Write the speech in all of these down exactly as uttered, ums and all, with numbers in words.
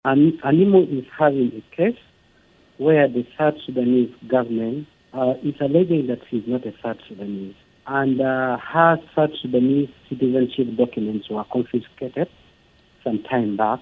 An- Animo is having a case where the South Sudanese government uh, is alleging that she is not a South Sudanese. And uh, her South Sudanese citizenship documents were confiscated some time back.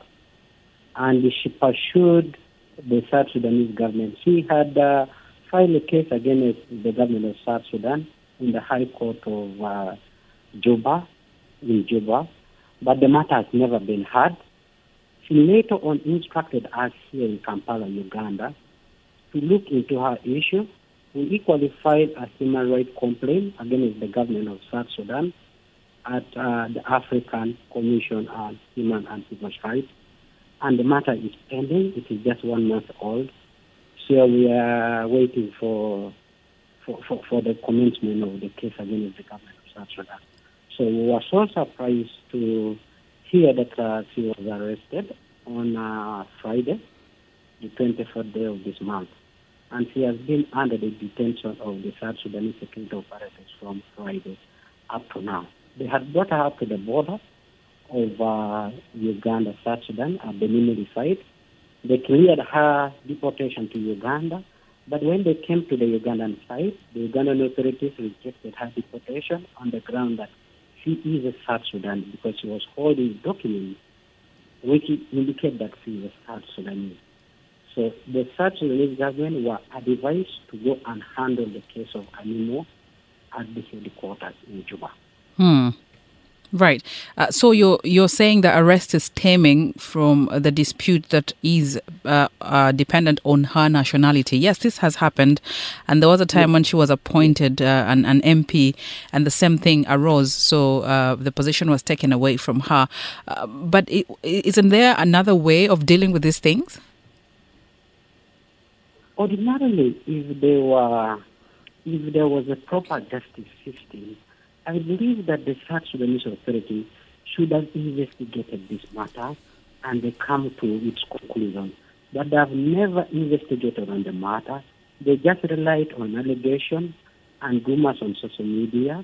And she pursued the South Sudanese government. She had uh, filed a case against the government of South Sudan in the High Court of uh, Juba, in Juba, but the matter has never been heard. She later on instructed us here in Kampala, Uganda, to look into her issue. We equally filed a human rights complaint against the government of South Sudan at uh, the African Commission on Human and People's Rights. And the matter is pending. It is just one month old. So we are waiting for for, for, for the commencement of the case against the government of South Sudan. So we were so surprised to hear that uh, she was arrested on uh, Friday, the twenty-fourth day of this month. And she has been under the detention of the South Sudanese security operators from Friday up to now. They had brought her up to the border of uh, Uganda, South Sudan, at the Nimiri site. They cleared her deportation to Uganda, but when they came to the Ugandan site, the Ugandan authorities rejected her deportation on the ground that she is a South Sudan because she was holding documents which indicate that she is a South Sudanese. So the South Sudanese government were advised to go and handle the case of Animo at the headquarters in Juba. Hmm. Right. Uh, so you're you're saying the arrest is stemming from the dispute that is uh, uh, dependent on her nationality. Yes, this has happened, and there was a time when she was appointed uh, an, an M P, and the same thing arose. So uh, the position was taken away from her. Uh, but it, isn't there another way of dealing with these things? Ordinarily, if there were, if there was a proper justice system, I believe that the South Sudanese authority should have investigated this matter and they come to its conclusion. But they have never investigated on the matter. They just relied on allegations and rumors on social media.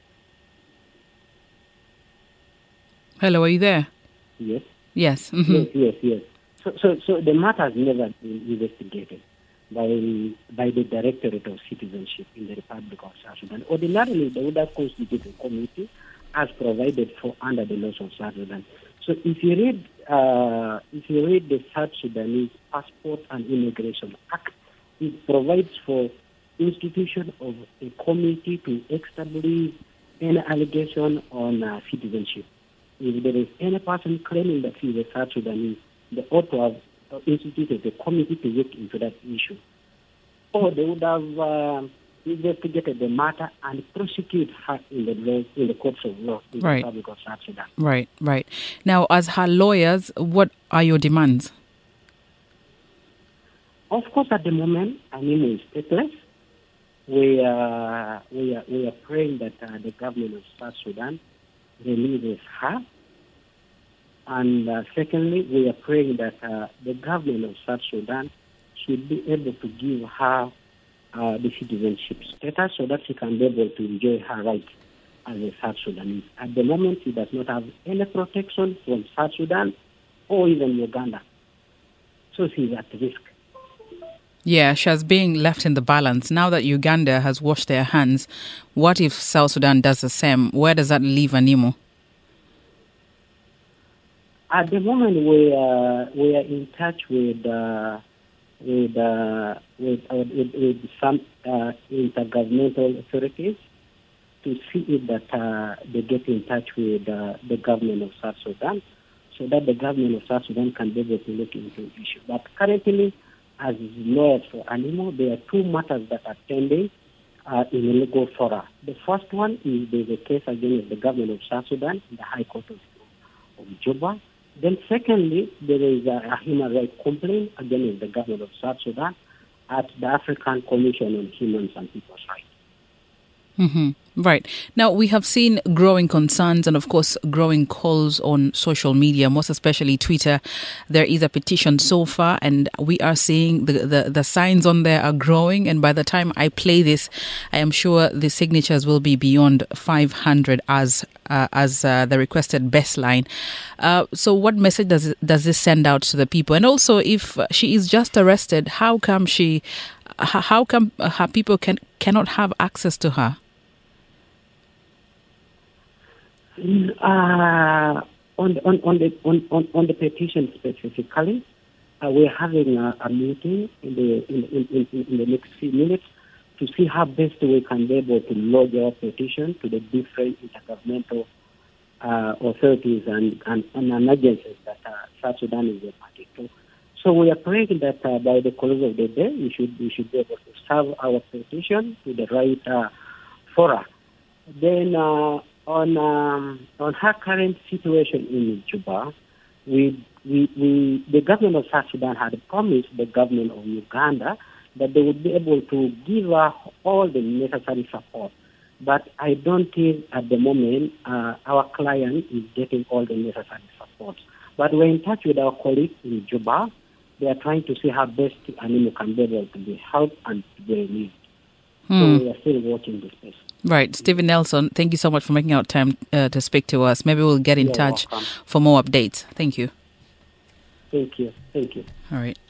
Hello, are you there? Yes. Yes. Mm-hmm. Yes, yes, yes. So, so, so the matter has never been investigated by by the Directorate of Citizenship in the Republic of South Sudan. Ordinarily, they would have constituted a committee as provided for under the laws of South Sudan. So if you read uh, if you read the South Sudanese Passport and Immigration Act, it provides for institution of a committee to establish any allegation on uh, citizenship. If there is any person claiming that he is a South Sudanese, they ought to have instituted a committee to look into that issue. Or they would have uh, investigated the matter and prosecute her in the law, in the courts of law in Right. the Republic of South Sudan. Right, right. Now, as her lawyers, what are your demands? Of course, at the moment, Animo is stateless. We are, we are, we are praying that uh, the government of South Sudan releases her. And uh, secondly, we are praying that uh, the government of South Sudan should be able to give her uh, the citizenship status so that she can be able to enjoy her rights as a South Sudanese. At the moment, she does not have any protection from South Sudan or even Uganda. So she is at risk. Yeah, she has been left in the balance. Now that Uganda has washed their hands, what if South Sudan does the same? Where does that leave Animo? At the moment, we are we are in touch with uh, with, uh, with, uh, with with some uh, intergovernmental authorities to see if that uh, they get in touch with uh, the government of South Sudan, so that the government of South Sudan can be able to look into the issue. But currently, as lawyers for Animo, there are two matters that are pending uh, in the legal fora. The first one is there's a case against the government of South Sudan in the High Court of, of Juba. Then secondly, there is a, a human rights complaint against the government of South Sudan at the African Commission on Human and People's Rights. Mm-hmm. Right. Now, we have seen growing concerns and, of course, growing calls on social media, most especially Twitter. There is a petition so far, and we are seeing the, the, the signs on there are growing. And by the time I play this, I am sure the signatures will be beyond five hundred as uh, as uh, the requested baseline. Uh, so what message does it, does this send out to the people? And also, if she is just arrested, how come she, how come her people can cannot have access to her? Uh, on, on, on, the, on, on, on the petition specifically, uh, we're having a, a meeting in the in, in, in, in the next few minutes to see how best we can be able to lodge our petition to the different intergovernmental uh, authorities and, and, and agencies that uh, South Sudan is a party to. So we are praying that uh, by the close of the day, we should we should be able to serve our petition to the right uh, fora. Then. Uh, On um, on her current situation in Juba, we, we, we, the government of South Sudan had promised the government of Uganda that they would be able to give her all the necessary support. But I don't think at the moment uh, our client is getting all the necessary support. But we're in touch with our colleagues in Juba. They are trying to see how best Animo can be able to be helped and to be released. Hmm. So we are still watching this space. Right. Stephen Nelson, thank you so much for making out time uh, to speak to us. Maybe we'll get in You're touch welcome. for more updates. Thank you. Thank you. Thank you. All right.